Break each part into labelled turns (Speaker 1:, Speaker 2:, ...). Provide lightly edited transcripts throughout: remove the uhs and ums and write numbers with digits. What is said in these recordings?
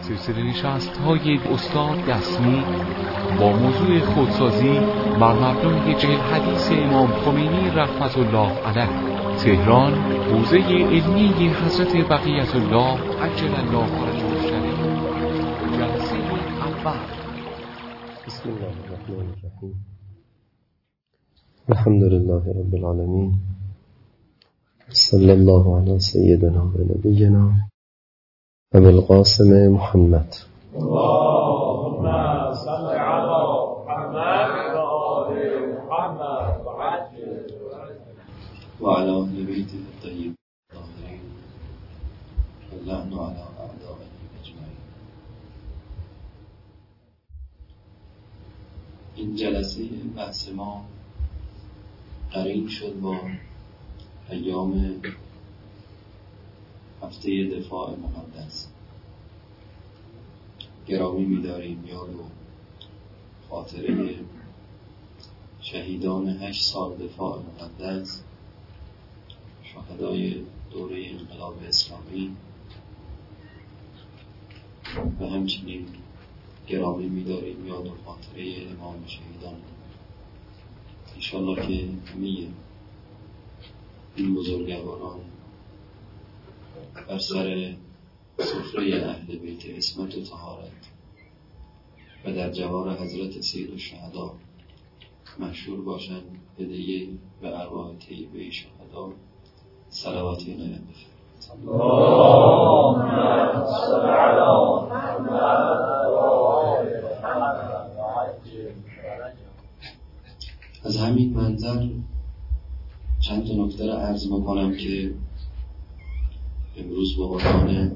Speaker 1: سلسله نشست‌های استاد یسمی با موضوع خودسازی بر مبنای چهل حدیث امام خمینی رحمت الله علیه، تهران، حوزه علمی حضرت بقیت الله عجل الله فرجه الشریف، جلسه اول.
Speaker 2: بسم الله الرحمن الرحیم. الحمد لله رب العالمین، صلی الله علی سیدنا و نبینا ابی القاسم محمد.
Speaker 3: اللهم صل علی محمد و آل محمد
Speaker 4: و علی اهل بیت الطیبین الطاهرین اللعن علی اعدائهم اجمعین. این جلسه بحث ما قرین شد با ایام هفته دفاع مقدس. گرامی می‌داریم یاد و خاطره شهیدان 8 سال دفاع مقدس، شهدای دوره انقلاب اسلامی، و همچنین گرامی می‌داریم یاد و خاطره امام شهیدان. انشاءالله که همه این بزرگواران بر سر سفره اهل بیت عصمت و طهارت و در جوار حضرت سید الشهدا مشهور باشند. هدیه و ارواح طیبه شهدا صلواتی عنایت بفرمایید.
Speaker 3: اللهم صل علی محمد و آل محمد.
Speaker 4: از همین منظر چند تا نکته را عرض بکنم که امروز به عنوان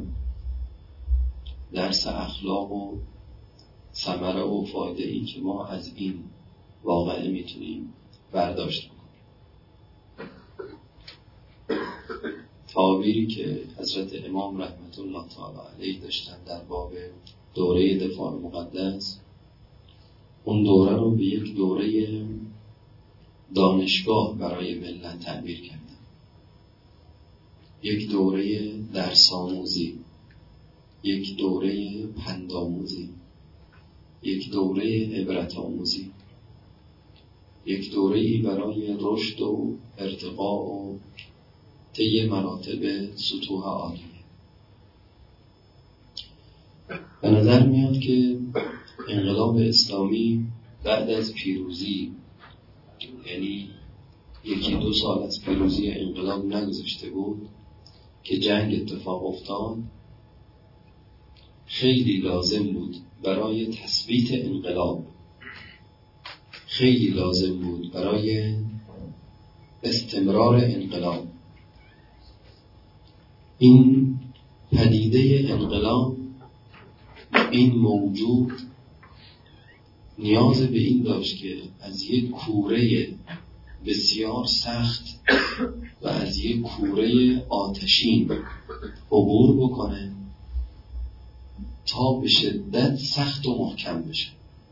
Speaker 4: درس اخلاق و ثمره و فایده ای که ما از این واقعه میتونیم برداشت کنیم. تعابیری که حضرت امام رحمت الله تعالی علیه داشتن در باب دوره دفاع مقدس، اون دوره رو به یک دوره دانشگاه برای ملت تعبیر کردن، یک دوره درس آموزی، یک دوره پند آموزی، یک دوره عبرت آموزی، یک دوره‌ای برای رشد و ارتقاء و طی مراتب سطوح عالیه. به نظر میاد که انقلاب اسلامی بعد از پیروزی، یعنی 1-2 سال از پیروزی انقلاب نگذشته بود که جنگ اتفاق افتاد، خیلی لازم بود برای تثبیت انقلاب، خیلی لازم بود برای استمرار انقلاب، این پدیده انقلاب، این موجود نیاز به این داشت که از یک کوره بسیار سخت و از یک کوره آتشین عبور بکنه تا به شدت سخت و محکم بشه.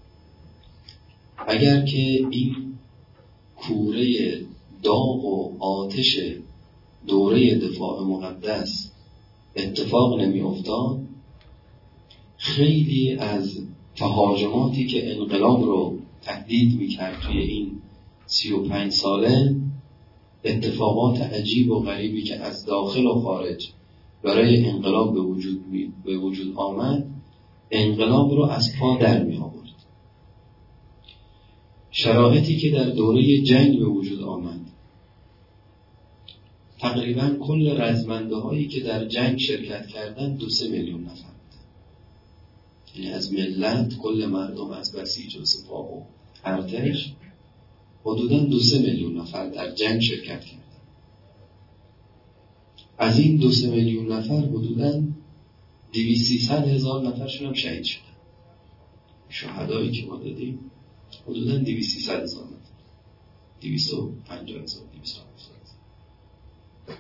Speaker 4: اگر که این کوره داغ و آتش دوره دفاع مقدس اتفاق نمی افتاد، خیلی از تهاجماتی که انقلاب رو تهدید می کرد توی این 35 ساله، اتفاقات عجیب و غریبی که از داخل و خارج برای انقلاب به وجود آمد، انقلاب رو از پا در می آورد. شرایطی که در دوره جنگ به وجود آمد، تقریبا کل رزمنده هایی که در جنگ شرکت کردن 2-3 میلیون نفر بودن. یعنی از ملت، کل مردم، از بسیج و سپاه و ارتش، حدوداً 2-3 میلیون نفر در جنگ شرکت کردن. از این 2-3 میلیون نفر حدوداً 200-300 هزار نفرشون هم شهید شدن. شهدایی که ما دادیم حدوداً 200-300 هزار نفر، 250 هزار، 270 هزار.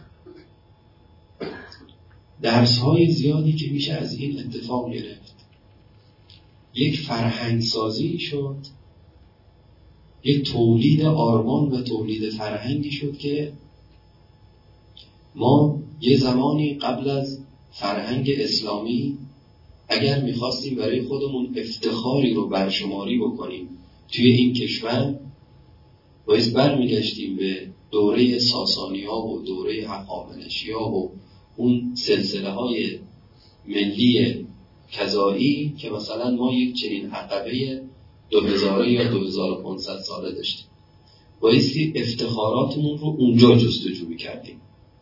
Speaker 4: درس های زیادی که میشه از این اتفاق گرفت. یک فرهنگ سازی شد، یک تولید آرمان و تولید فرهنگی شد که ما یه زمانی قبل از فرهنگ اسلامی اگر میخواستیم برای خودمون افتخاری رو برشماری بکنیم توی این کشور، باید برمیگشتیم به دوره ساسانی ها و دوره هخامنشی ها و اون سلسله های ملی کذایی که مثلا ما یک چنین عقبه 2000 یا 2500 ساله داشتیم. بایستی افتخاراتمون رو اونجا جستجو می‌کردیم.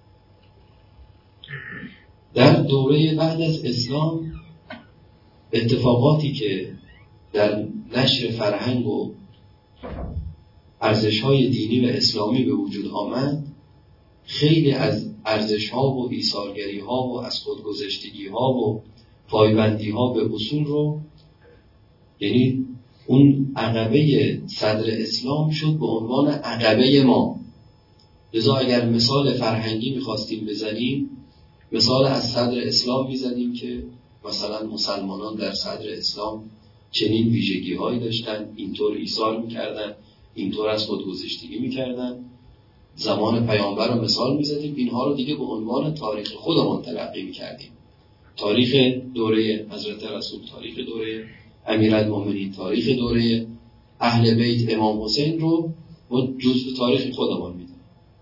Speaker 4: در دوره بعد از اسلام اتفاقاتی که در نشر فرهنگ و ارزش‌های دینی و اسلامی به وجود آمد، خیلی از ارزش‌ها و ایثارگری‌ها و از خودگذشتگی‌ها و پایبندی‌ها به اصول رو، یعنی اون عقبه صدر اسلام شد به عنوان عقبه ما. لذا اگر مثال فرهنگی می‌خواستیم بزنیم، مثال از صدر اسلام می‌زدیم که مثلا مسلمانان در صدر اسلام چنین ویژگی‌هایی داشتن، اینطور ایثار می‌کردن، اینطور از خودگذشتگی می‌کردن. زمان پیامبر رو مثال می‌زدیم، اینها رو دیگه به عنوان تاریخ خودمون تلقی می‌کردیم. تاریخ دوره حضرت رسول، تاریخ دوره امیرالمومنین، تاریخ دوره اهل بیت امام حسین رو ما جزء تاریخ خودمون میدیم.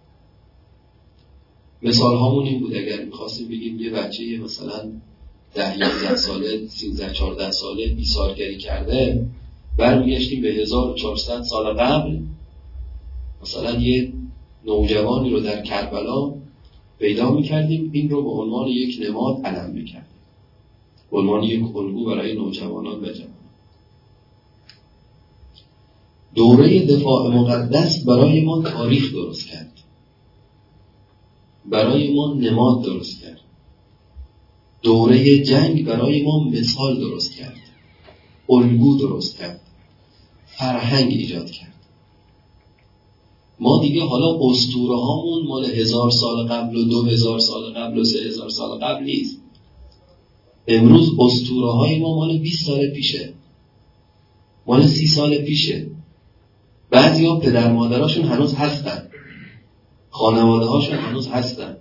Speaker 4: مثال هامون این بود، اگر می‌خواستیم بگیم یه بچه مثلا 10-11 ساله 13-14 ساله ایثارگری کرده، برمیگشتیم به 1400 سال قبل، مثلا یه نوجوانی رو در کربلا پیدا می‌کردیم، این رو به عنوان یک نماد علم می‌کردیم، به عنوان یک الگو برای نوجوانان و جوانان. دوره دفاع مقدس برای ما تاریخ درست کرد، برای ما نماد درست کرد. دوره جنگ برای ما مثال درست کرد، الگو درست کرد، فرهنگ ایجاد کرد. ما دیگه حالا اسطوره هامون مال 1000 سال قبل و 2000 سال قبل و 3000 سال قبل نیست. امروز اسطوره های ما مال 20 سال پیشه، مال 30 سال پیشه. بعضی ها پدر مادراشون هنوز هستن، خانواده هاشون هنوز هستن.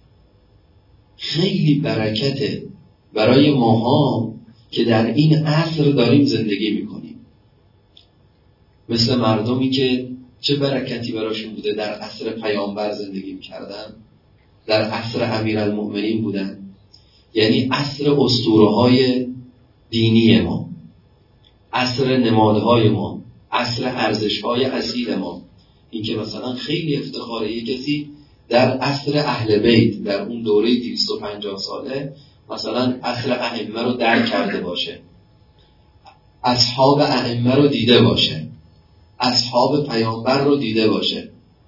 Speaker 4: خیلی برکته برای ماها که در این عصر داریم زندگی میکنیم. مثل مردمی که چه برکتی براشون بوده در عصر پیامبر زندگی میکردن، در عصر امیرالمؤمنین بودن، یعنی عصر اسطوره‌های دینی ما، عصر نمادهای ما، عصر ارزش‌های اصیل ما. این که مثلا خیلی افتخاره یک کسی در عصر اهل بیت، در اون دوره 250 ساله مثلا عصر ائمه رو درک کرده باشه، اصحاب ائمه رو دیده باشه، اصحاب پیامبر رو دیده باشه،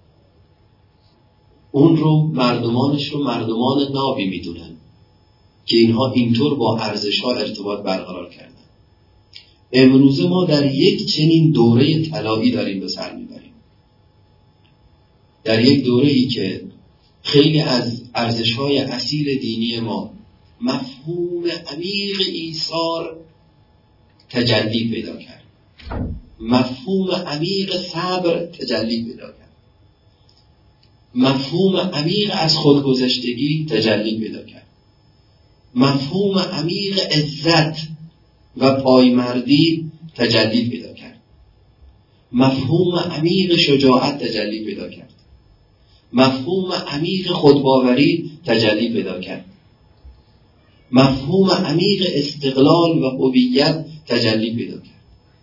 Speaker 4: اون رو مردمانش رو مردمان نابی میدونن که اینها اینطور با ارزش‌ها ارتباط برقرار کردن. امروز ما در یک چنین دوره طلایی داریم به سر میبریم، در یک دوره‌ای که خیلی از ارزش‌های اصیل دینی ما، مفهوم عمیق ایثار تجلی پیدا کرد، مفهوم عمیق صبر تجلی پیدا کرد، مفهوم عمیق از خودگذشتگی تجلی پیدا کرد، مفهوم عمیق عزت و پایمردی تجلی پیدا کرد، مفهوم عمیق شجاعت تجلی پیدا کرد، مفهوم عمیق خودباوری تجلی پیدا کرد، مفهوم عمیق استقلال و هویت تجلی پیدا کرد.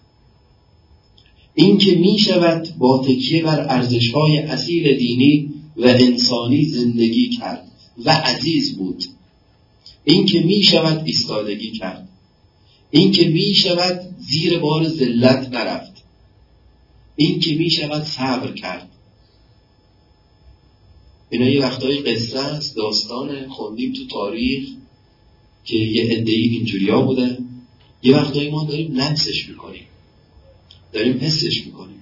Speaker 4: این که می شود با تکیه بر ارزش‌های اصیل دینی و انسانی زندگی کرد و عزیز بود، این که می شود ایستادگی کرد، این که می شود زیر بار ذلت نرفت، این که می شود صبر کرد. اینا یه وقتایی قصه است، داستان خوندیم تو تاریخ که یه عده‌ای اینجوریا بوده، یه وقتایی ما داریم لمسش میکنیم، داریم حسش میکنیم.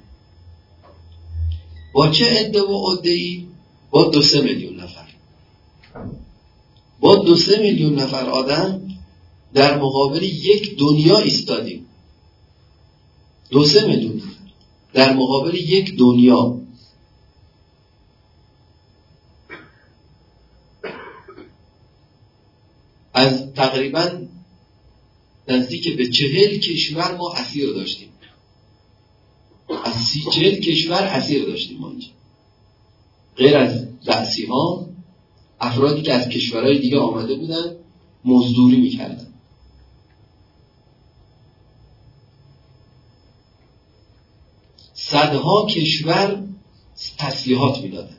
Speaker 4: با چه عده و عده‌ای؟ با 2-3 میلیون نفر، با 2-3 میلیون نفر آدم در مقابل یک دنیا ایستادیم. 2-3 میلیون نفر در مقابل یک دنیا. از تقریباً نزدیک به 40 کشور ما اسیر داشتیم. از 40 کشور اسیر داشتیم ما اینجا. غیر از رأسی ها، افرادی که از کشورهای دیگه آمده بودن مزدوری میکردن. صدها کشور تسلیحات میدادن،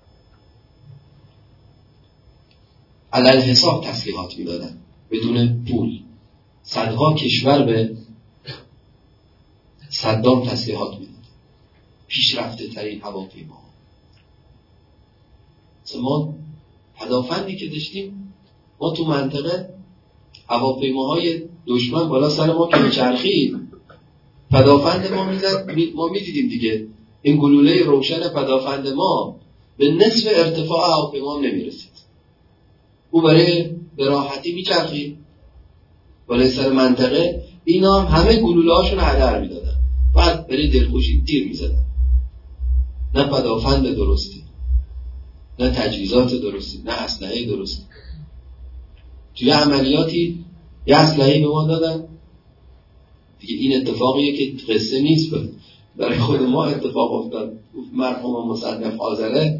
Speaker 4: علل حساب تسلیحات میدادن بدون پول. صدها کشور به صدام تسلیحات میدادن، پیشرفته ترین هواپیما. ما پدافندی که داشتیم، ما تو منطقه هواپیماهای دشمن بالا سر ما که میچرخید، پدافند ما میزد، ما میدیدیم دیگه این گلوله روشن پدافند ما به نصف ارتفاع هواپیما نمیرسید. او برای به راحتی میچرخید بالای سر منطقه، اینا هم همه گلوله هاشون هدر میدادن، بعد برای دلخوشی تیر میزدن. نه پدافند درستی، نه تجهیزات درستی، نه اسلحه درستی. توی عملیاتی یه اسلحه به ما دادن دیگه، این اتفاقیه که قصه نیست، برای خود ما اتفاق افتاد. مرحوم مصنف آذره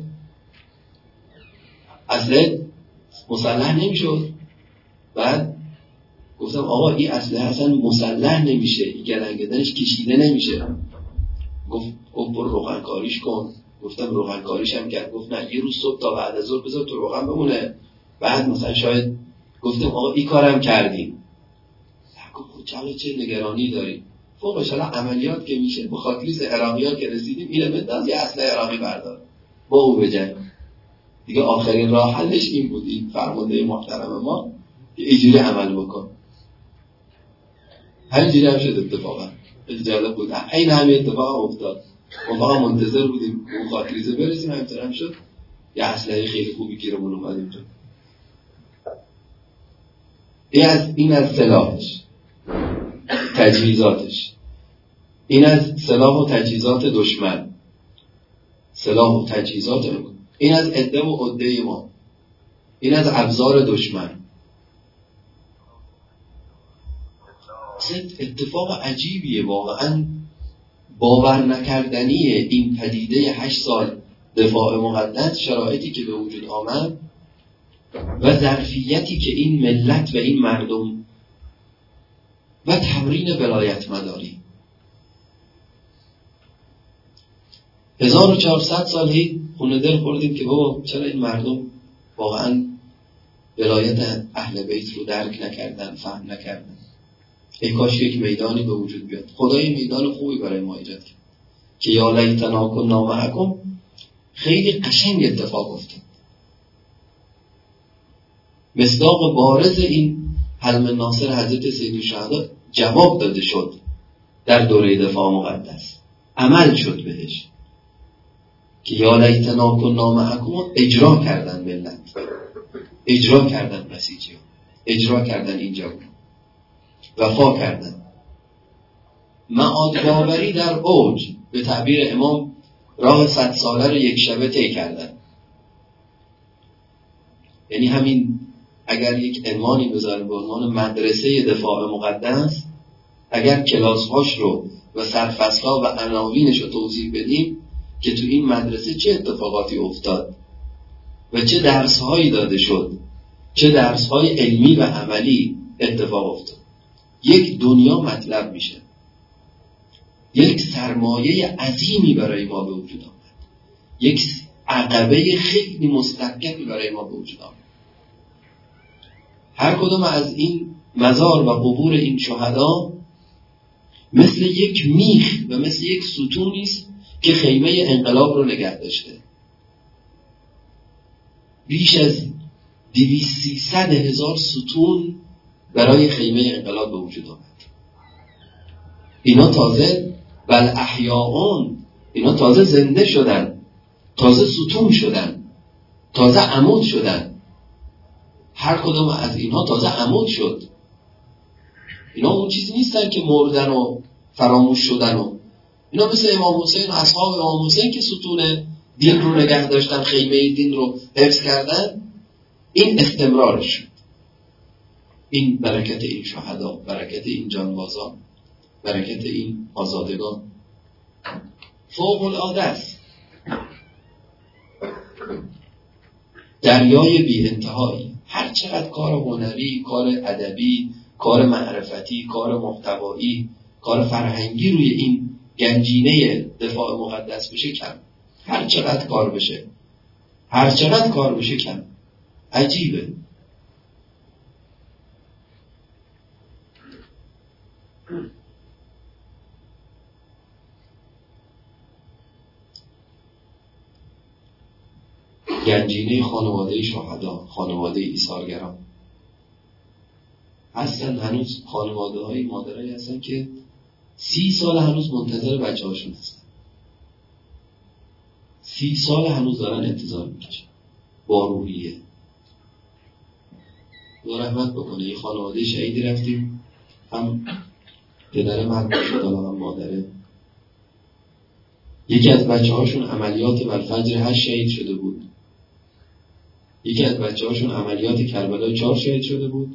Speaker 4: اسلحه مسلح نمیشد، بعد گفتم آقا این اسلحه اصلا مسلح نمیشه، این گلنگدنش کشیده نمیشه. گفت برو روغنکاریش کن. گفتم روغنکاریش هم کرد. گفت نه، یه روز صبح تا بعد از ظهر بذار تو روغن بمونه، بعد مثلا شاید. گفتم آقا این کارم کردیم. گفت چه نگرانی داری؟ فوقش حالا عملیات که میشه، به خاطریز عراقی‌ها که رسیدیم، اینو بنداز یه اسلحه عراقی بردار با او بجنگ دیگه. آخرین راه حلش این بود، این فرمانده محترم ما که اینجوری عمل بکن. همینجوری هم شد اتفاقا. جالب بود، این همین اتفاق افتاد. ما فقط منتظر بودیم اون خاطریزه برسیم، همینطور هم شد. یه اسلحه خیلی خوبی گیرمون اومد اینجا. این از سلاحش، تجهیزاتش. این از سلاح و تجهیزات دشمن، سلاح و تجهیزات. این از عده و عده ما، این از ابزار دشمن. اتفاق عجیبیه واقعا، باور نکردنیه. این پدیده 8 سال دفاع مقدس، شرایطی که به وجود آمد و ظرفیتی که این ملت و این مردم و تمرین ولایت مداری 1400 سال هی خونه دل خوردیم که بابا چرا این مردم واقعا ولایت اهل بیت رو درک نکردن، فهم نکردن. ای کاش یک میدانی به وجود بیاد. خدای میدان خوبی برای ما ایجاد کرد که یا لیتنا کنا معکم. خیلی قشنگ اتفاق افتاد. مصداق بارز این حلم ناصر حضرت سید الشهدا جواب داده شد در دوره دفاع مقدس، عمل شد بهش که یا لیتنا کنا معکم اجرا کردن ملت، اجرا کردن بسیجی، اجرا کردن اینجا، وفا کردن. معاد باوری در اوج، به تعبیر امام راه 100 ساله رو یک شبه طی کردن. یعنی همین اگر یک عنوانی بذاریم به عنوان مدرسه دفاع مقدس، اگر کلاس‌هاش رو و سرفصل‌ها و عناوینش رو توضیح بدیم که تو این مدرسه چه اتفاقاتی افتاد و چه درس‌هایی داده شد، چه درس‌های علمی و عملی اتفاق افتاد، یک دنیا مطلب میشه. یک سرمایه عظیمی برای ما به وجود آمد، یک عقبه خیلی مستحکمی برای ما به وجود آمد. هر کدوم از این مزار و قبور این شهدا مثل یک میخ و مثل یک ستونی است که خیمه انقلاب رو نگه داشته. بیش از 200-300 هزار ستون برای خیمه انقلاب به وجود آمد. اینا تازه بل احیاءون، اینا تازه زنده شدن، تازه ستون شدن، تازه عمود شدن. هر کدوم از اینها تازه عمود شد. اینا اون چیزی نیستن که مردن و فراموش شدن و اینا مثل امام حسین و اصحاب امام حسین که ستون دین رو نگه داشتن، خیمه دین رو حفظ کردن. این استمرارش شد. این برکت این شهدا، برکت این جانبازان، برکت این آزادگان فوق العاده است. دریای بی انتهایی. هر چقدر کار هنری، کار ادبی، کار معرفتی، کار محتوایی، کار فرهنگی روی این گنجینه دفاع مقدس بشه کم. هر چقدر کار بشه، هر چقدر کار بشه کم. عجیبه. گنجینه خانواده شهدا، خانواده ایثارگران هستن. هنوز خانواده های مادرایی هستن که 30 سال هنوز منتظر بچه هاشون هستن. 30 سال هنوز دارن انتظار میکشن با روحیه. خدا رحمت بکنه. یه خانواده شهیدی رفتیم، هم پدر مرد شد هم مادره. یکی از بچه هاشون عملیات والفجر 8 شهید شده بود. یکی از بچه هاشون عملیات کربلای 4 شهید شده بود.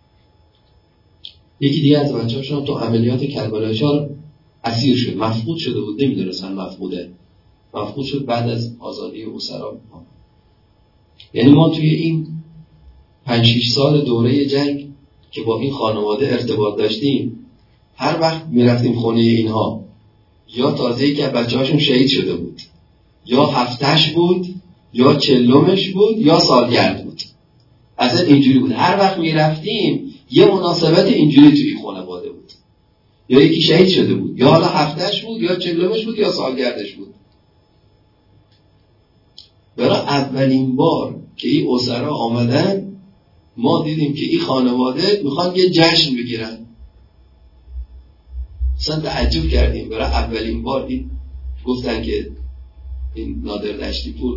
Speaker 4: یکی دیگه از بچه هاشون تو عملیات کربلای 4 اسیر شد، مفقود شده بود، نمیدونستن مفقوده. مفقود شد بعد از آزادی اسرا. یعنی ما توی این 5-6 سال دوره جنگ که با این خانواده ارتباط داشتیم، هر وقت میرفتیم خونه اینها، یا تازه‌ای که بچه هاشون شهید شده بود، یا هفتش بود، یا چلمش بود، یا سالگرد بود. اصلا اینجوری بود. هر وقت میرفتیم یه مناسبت اینجوری توی خانواده بود. یا یکی شهید شده بود، یا حالا هفتش بود، یا چلمش بود، یا سالگردش بود. برای اولین بار که این اسرا آمدن، ما دیدیم که این خانواده میخوان یه جشن بگیرن. اصلا تعجب کردیم. برای اولین بار این گفتن که این نادر دشتی پور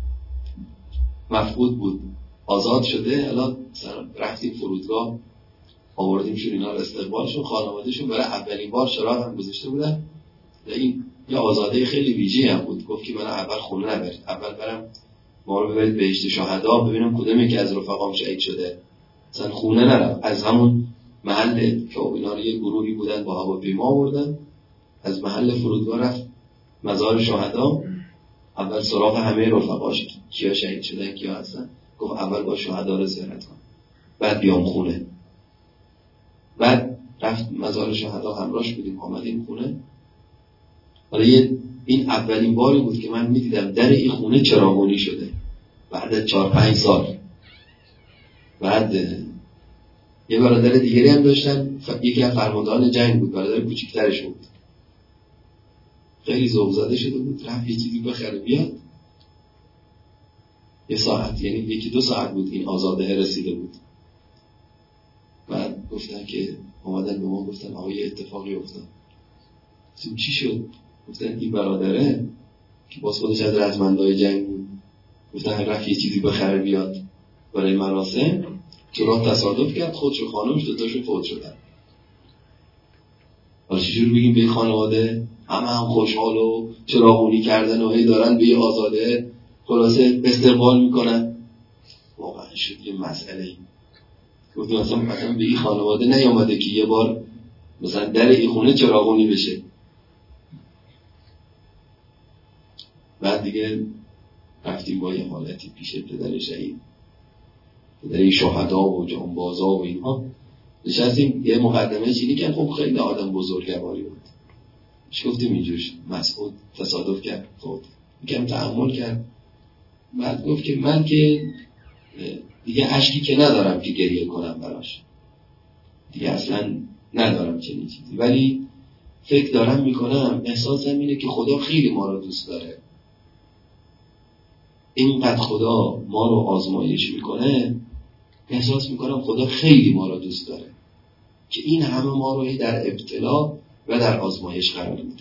Speaker 4: مفقود بود، آزاد شده. الان رفتیم فرودگاه، آوردیمشون، اینا رو استقبالشون، خانوادهشون برای اولین بار چراغ هم گذاشته بودن. این یه آزاده خیلی ویژه‌ای هم بود. گفت که من اول خونه نبرید، اول برم ما رو ببرید بهشت شهدا ببینم کدوم یکی از رفقام شهید شده. مثلا خونه نرفت، از همون محل که اینا رو یه گروهی بودن با هواپیما آوردن، از محل فرودگاه رفت مزار شهدا. اول سراغ همه رفقاش کیا شهید شدن کیا هستن، گفت اول با شهدا رو زیارت کن، بعد بیام خونه. بعد رفت مزار شهدا، همراهش بودیم، آمدیم خونه. حالا این اولین باری بود که من میدیدم در این خونه چراغونی شده بعد از 4-5 سال. بعد یه برادر دیگری هم داشتن، یکی از فرماندهان جنگ بود، برادر کوچیک‌ترش بود، خیلی ذوق زده شده بود، رفت یه چیزی بخره بیاد. یه ساعت، یعنی 1-2 ساعت بود این آزاده رسیده بود. بعد گفتن که اومدن به ما گفتن آقا یه اتفاقی افتاد. چی شد؟ گفتن این برادره که باز خودش از رزمندهای جنگ بود، گفتن رفت یه چیزی بخره بیاد برای مراسم، تو راه تصادف کرد، خودش و خانمش دوتاشون فوت شدن. حالا چجور بگیم به خانواده هم خوشحال و چراغونی کردن و هی دارن به یه آزاده خلاصه استقبال میکنن؟ واقعا شد یه مسئله. گفتم مثلا به این خانواده نیامده که یه بار مثلا در این خونه چراغونی بشه. بعد دیگه رفتیم با یه حالتی پیش پدر شهید، پدر شهدا و جانبازا و اینها نشستیم، یه مقدمه چینی که خب خیلی آدم بزرگواری بود. گفتیم اینجوش مسعود تصادف کرد، خب میگم تحمل کرد. بعد گفت که من که دیگه اشکی که ندارم که گریه کنم براش، دیگه اصلا ندارم چنین چیزی، ولی فکر دارم میکنم، احساسم اینه که خدا خیلی ما رو دوست داره. اینقدر خدا ما رو آزمایش میکنه، احساس میکنم خدا خیلی ما رو دوست داره که این همه ما رو در ابتلا و در آزمایش قرار میده.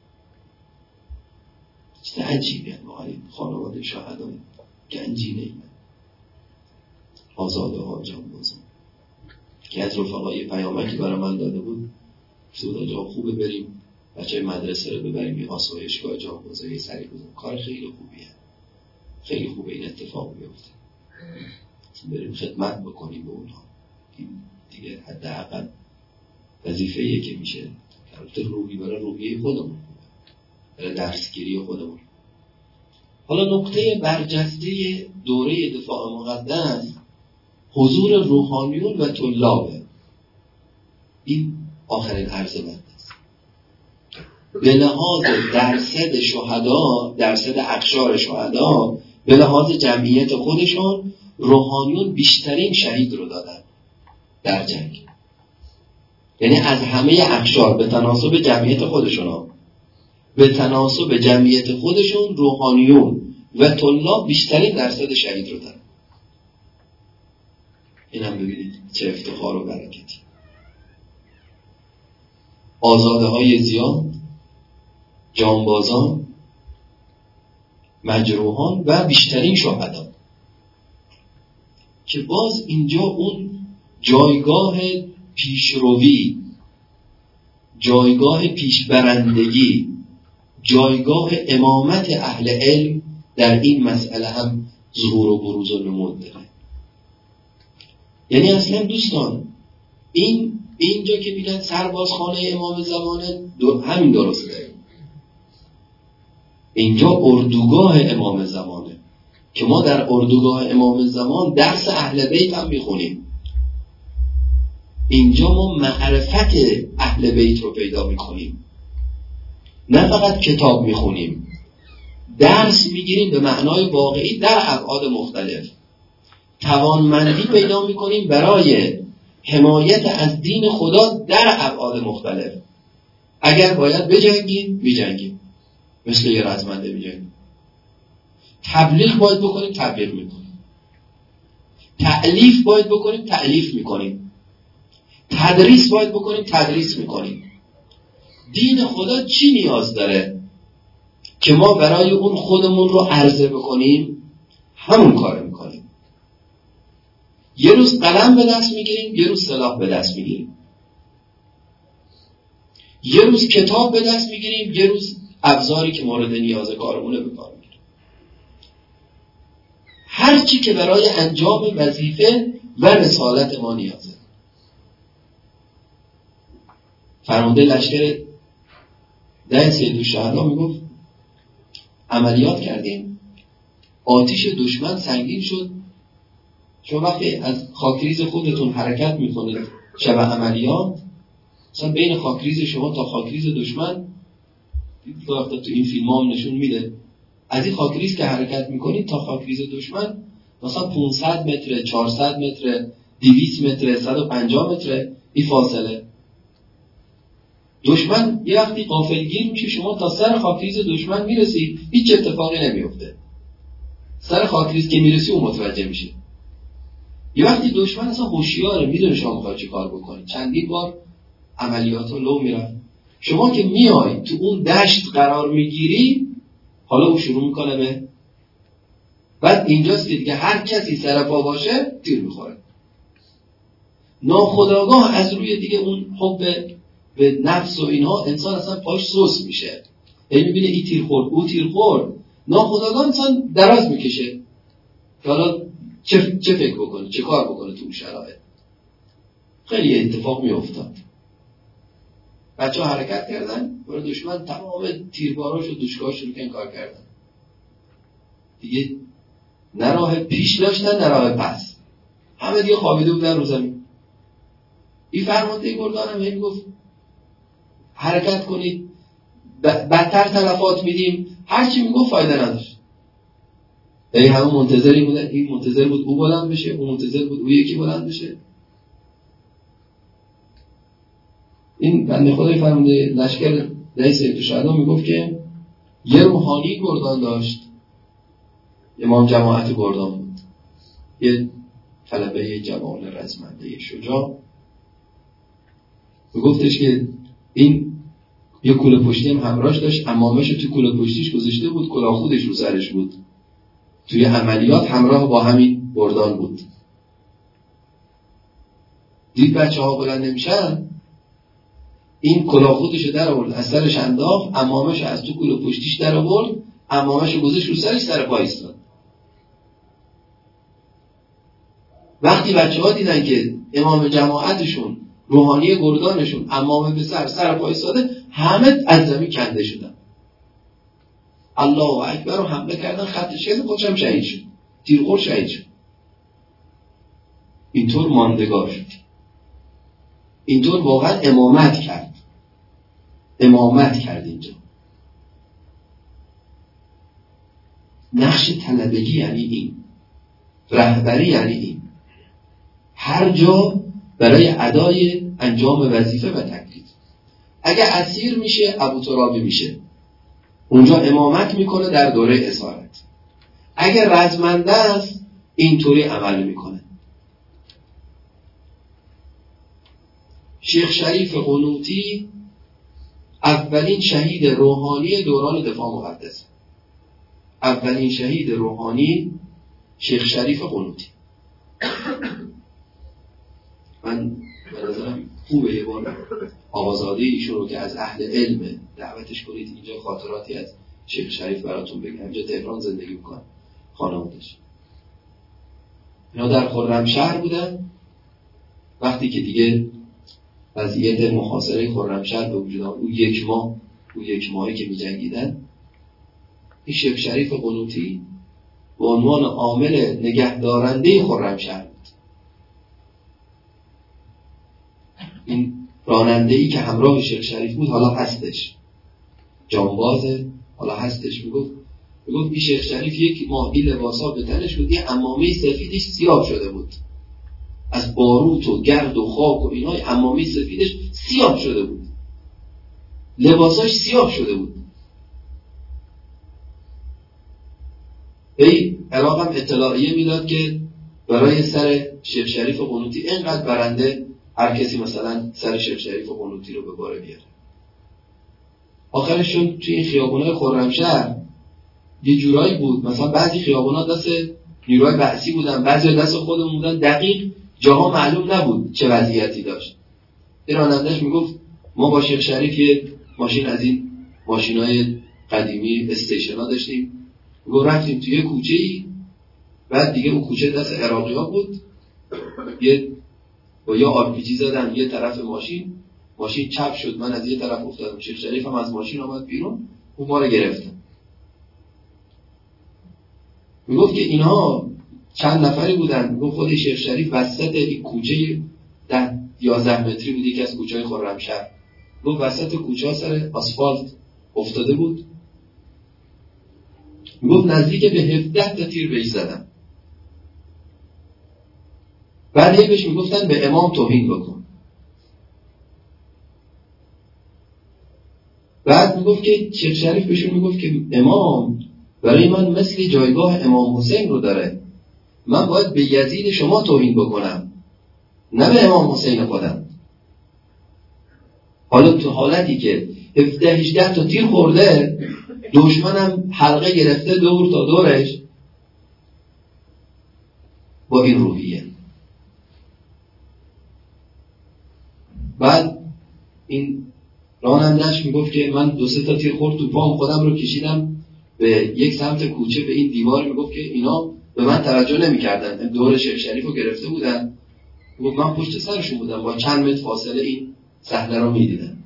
Speaker 4: چه عجیبه واقعا خانواده شهدا، گنجینه اینا، آزاده ها، جانبازان. که از رفقای پیامکی برای من داده بود، سودا جا خوبه بریم بچه مدرسه رو ببریم یه آسایشگاه جانبازای سری بزن. کار خیلی خوبیه، خیلی خوبه این اتفاق بیفته، بریم خدمت بکنیم به اونها. این دیگه حداقل وظیفه‌ایه که میشه البته روحی برای روحیه خودمون، برای درسگیری خودمون. حالا نقطه برجسته دوره دفاع مقدس حضور روحانیون و طلابه. این آخرین عرض بند است. به لحاظ درصد شهدا، درصد اقشار شهدا، به لحاظ جمعیت خودشون روحانیون بیشترین شهید رو دادن در جنگ. یعنی از همه اقشار به تناسب جمعیت خودشون، به تناسب جمعیت خودشون روحانیون و طلاب بیشترین درصد شهید رو دارن. این هم ببینید چه افتخار و برکتی. آزاده های زیاد، جانبازان، مجروحان و بیشترین شهدا، که باز اینجا اون جایگاه پیشروی، جایگاه پیشبرندگی، جایگاه امامت اهل علم در این مسئله هم ظهور و بروز و نمود داره. یعنی اصلا دوستان اینجا که میگن سربازخانه امام زمانه همین درسته. اینجا اردوگاه امام زمانه که ما در اردوگاه امام زمان درس اهل بیت هم میخونیم. اینجا ما معرفت اهل بیت رو پیدا میکنیم، نه فقط کتاب میخونیم، درس میگیریم به معنای واقعی در ابعاد مختلف. توانمندی پیدا میکنیم برای حمایت از دین خدا در ابعاد مختلف. اگر باید بجنگیم میجنگیم، مثل یه رزمنده میجنگیم. تبلیغ باید بکنیم تبلیغ میکنیم، تألیف باید بکنیم تألیف میکنیم، تدریس باید بکنیم تدریس میکنیم. دین خدا چی نیاز داره که ما برای اون خودمون رو عرضه بکنیم؟ همون کار میکنیم. یه روز قلم به دست میگیریم، یه روز سلاح به دست میگیریم، یه روز کتاب به دست میگیریم، یه روز ابزاری که مورد نیاز کارمونه به کار میگیریم. هر چی که برای انجام وظیفه و رسالت ما نیازه. فرمانده لشکر 10 سید الشهدا میگفت عملیات کردیم، آتش دشمن سنگین شد. شما وقتی از خاکریز خودتون حرکت میکنید شب عملیات، مثلا بین خاکریز شما تا خاکریز دشمن، تو این فیلم هم نشون میده، از این خاکریز که حرکت میکنید تا خاکریز دشمن مثلا 500 متر، 400 متر، 200 متر، 150 متر این فاصله. دشمن یه وقتی غافلگیر میشه، شما تا سر خاکریز دشمن میرسی هیچ اتفاقی نمیفته. سر خاکریز که میرسی اون متوجه میشه. یه وقتی دشمن اصلا هوشیاره، میدونه شما میخواد چه کار بکنید. چندین بار عملیات رو لو میرن. شما که میای تو اون دشت قرار میگیری، حالا او شروع میکنه به بعد اینجاست که دیگه هر کسی سر پا باشه تیر میخوره. ناخودآگاه از روی دیگه اون حب به نفس و اینها انسان اصلا پاش سوس میشه. میبینه این تیر خورد، او تیر خورد، ناخودآگاه انسان دراز میکشه که حالا چه فکر بکنه، چه کار بکنه تو شرایط. خیلی اتفاق میافتاد. بچه ها حرکت کردن برای دشمن، تمام تیرباراش و دوشکاش رو کن کار کردن. دیگه نه راه پیش داشتن نه راه پس، همه دیگه خوابیده بودن رو زمین. این فرمانده گردان هم این گفت حرکت کنید، بدتر تلفات میدیم. هرچی میگفت فایده نداشت. یعنی همه منتظری بودن، این منتظر بود او بلند بشه، اون منتظر بود او یکی بلند بشه. این بنده خدای فرمانده لشکر 10 سید الشهدا میگفت که یه روحانی گردان داشت، امام جماعت گردان بود، یه طلبه جوان رزمنده شجاع. میگفتش که این یه کوله پشتی هم همراهش داشت، عمامش تو کوله پشتیش گذاشته بود، کلاه خودش رو سرش بود. توی عملیات همراه با همین گردان بود. دید بچه ها بلند نمیشن، این کلاه خودش رو در آورد، از سرش انداخت، عمامش از تو کوله پشتیش در آورد، عمامش رو گذاشت رو سرش، سر پا ایستاد. وقتی بچه‌ها دیدن که امام جماعتشون، روحانی گردانشون عمامه به سر پای ساده، همه از زمین کنده شدن، الله اکبر رو حمله کردن، خط شکست، خودشم شهید شد، تیرخور شهید شد. اینطور ماندگار شد، اینطور واقعا امامت کرد اینجا. نقش طلبگی یعنی این، رهبری یعنی این، هر جا برای ادای انجام وظیفه و تکلیف. اگه اسیر میشه ابو ترابی میشه، اونجا امامت میکنه در دوره اسارت. اگه رزمنده است اینطوری عمل میکنه. شیخ شریف قنوطی اولین شهید روحانی دوران دفاع مقدس، اولین شهید روحانی شیخ شریف قنوطی. من به نظرم خوبه یه بار آقازاده ایشون رو که از اهل علم دعوتش کنید اینجا، خاطراتی از شیخ شریف براتون بگم. اینجا تهران زندگی میکنن، خانواده‌اش اینا در خرمشهر بودن. وقتی که دیگه وضعیت محاصره خرمشهر به وجود آمد، اون یک ماهی که می‌جنگیدن، این شیخ شریف قنوطی به عنوان عامل نگهدارنده خرمشهر بود. این راننده‌ای که همراه شیخ شریف بود حالا هستش، جانبازه، حالا هستش. میگفت این شیخ شریف یک ماه این لباسا به تنش بود، یه عمامه سفیدش سیاه شده بود از باروت و گرد و خاک و اینای، عمامه سفیدش سیاه شده بود، لباساش سیاه شده بود. عراق هم اطلاعیه میداد که برای سر شیخ شریف قنوطی اینقدر برنده هر کسی مثلا سر شیخ شریف قنوطی رو به باره بیاره. آخرشون توی این خیابونای خرمشهر یه جورایی بود، مثلا بعضی خیابونا دست نیروهای بعثی بودن، بعضی دست خودمون بودن، دقیق جاها معلوم نبود چه وضعیتی داشت. این راننده‌اش میگفت ما با شیخ شریف یه ماشین از این ماشینای قدیمی استیشنا داشتیم، میگفت رفتیم توی کوچه‌ای، بعد دیگه اون کوچه دست عراقی‌ها بود، یا آرپیجی زدن یه طرف ماشین چپ شد، من از یه طرف افتادم، شیخ شریف هم از ماشین آمد بیرون، اون ما رو گرفتن. میگفت که اینها چند نفری بودن، میگفت خود شیخ شریف وسط این کوچه 10-11 متری بود، یکی از کوچه‌های خرمشهر، میگفت وسط کوچه سر آسفالت افتاده بود، میگفت نزدیک به 17 تا تیر بهش زدن. بعد بهش میگفتن به امام توهین بکن. بعد میگفت که شیخ شریف بهشون میگفت که امام برای من مثل جایگاه امام حسین رو داره، من باید به یزید شما توهین بکنم نه به امام حسین خودم. حالا تو حالتی که 17-18 تا تیر خورده، دشمنم حلقه گرفته دور تا دورش، با این روحیه. بعد این راننده‌اش میگفت که من 2-3 تا تیر خورد تو پام، خودم رو کشیدم به یک سمت کوچه به این دیوار. میگفت که اینا به من توجه نمی‌کردن، دور شیخ شریف رو گرفته بودن، میگفت من پشت سرشون بودم، با چند متر فاصله این صحنه رو می‌دیدم.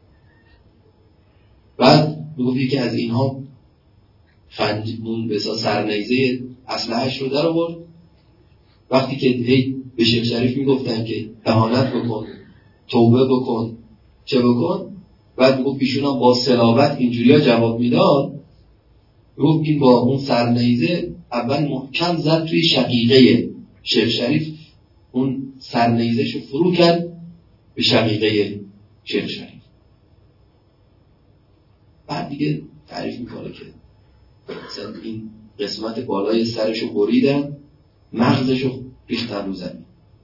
Speaker 4: بعد میگفت یکی از اینها خنجون به سرنیزه اسلحه‌اش رو در آورد. وقتی که به شیخ شریف میگفتن که اهانت بکن، توبه بکن، چه بکن، بعد میگفت ایشون هم با صلابت اینجوریا جواب میداد. میگفت این با اون سرنیزه اول محکم زد توی شقیقه شیخ شریف، اون سرنیزه‌شو فرو کرد به شقیقه شیخ شریف. بعد دیگه تعریف میکنه که مثلا این قسمت بالای سرشو بریدن، مغزشو ریختن رو زمین،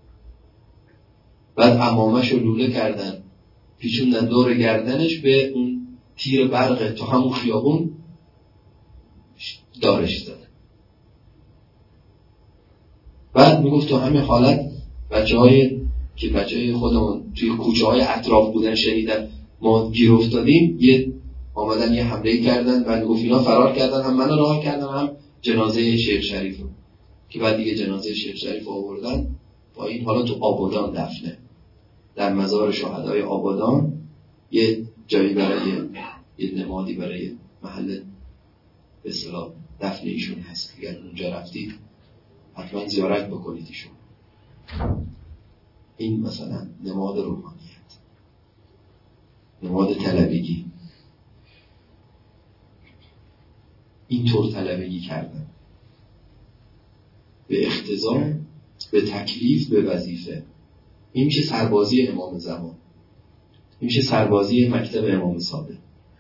Speaker 4: بعد عمامه‌شو لوله کردن، پیچوندن دور گردنش، به اون تیر برق تو همون خیابون دارش زدن. بعد میگفت تو همین حالت بچه‌های خودمون توی کوچه‌های اطراف بودن، شنیدن ما گیر افتادیم، آمدن یه حمله کردن، بعد میگفت اینا فرار کردن، هم منو رها کردن هم جنازه شیخ شریف رو، که بعد دیگه جنازه شیخ شریف آوردن با این حالا تو آبادان دفنه، در مزار شهدای آبادان یه جایی برای یه نمادی برای محل به اصطلاح دفن ایشون هست. اگر اونجا رفتید حتما زیارت بکنید ایشون. این مثلا نماد روحانیت، نماد طلبگی. اینطور طلبگی کردن به اختزام، به تکلیف، به وظیفه. این میشه سربازی امام زمان، این میشه سربازی مکتب امام صادق.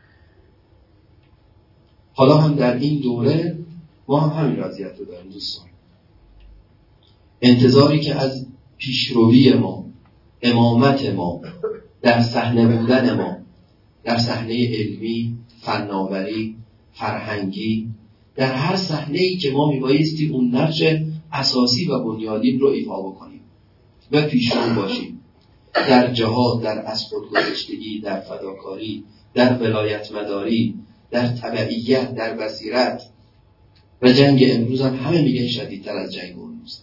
Speaker 4: حالا هم در این دوره ما هم همین وضعیت رو داریم دوستان. انتظاری که از پیشروی ما، امامت ما، در صحنه بودن ما، در صحنه علمی، فناوری، فرهنگی، در هر صحنه‌ای که ما میبایستی اون نقش اساسی و بنیادین رو ایفا بکنیم و پیشرو باشیم در جهاد، در از خودگذشتگی، در فداکاری، در ولایت مداری، در تبعیت، در بصیرت. و جنگ امروز هم همه میگن شدیدتر از جنگ اون روز.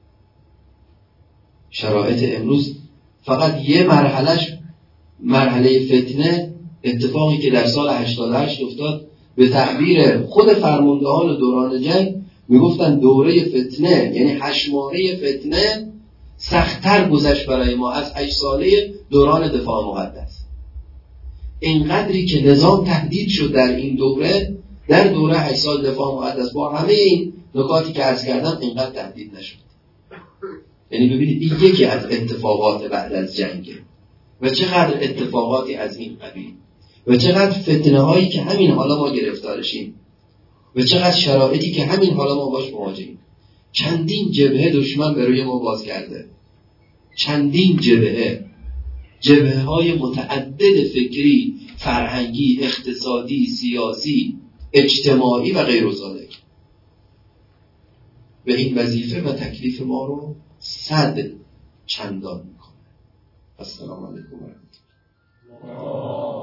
Speaker 4: شرایط امروز فقط یه مرحله فتنه، اتفاقی که در سال 88 افتاد، به تعبیر خود فرماندهان دوران جنگ میگفتن دوره فتنه، یعنی 8 ماهه فتنه سخت‌تر گذشت برای ما از 8 ساله دوران دفاع مقدس. اینقدری که نظام تهدید شد در این دوره، در دوره 8 سال دفاع مقدس با همه این نکاتی که عرض کردم اینقدر تهدید نشد. یعنی ببینید این یکی از اتفاقات بعد از جنگه و چقدر اتفاقاتی از این قبیل و چقدر فتنه هایی که همین حالا ما گرفتارشیم و چقدر شرایطی که همین حالا ما باش مواجهیم. چندین جبهه دشمن به روی ما باز کرده، چندین جبهه های متعدد فکری، فرهنگی، اقتصادی، سیاسی، اجتماعی و غیر ذالک. و این وظیفه و تکلیف ما رو 100 چندان میکنه. السلام علیکم و رحمت الله.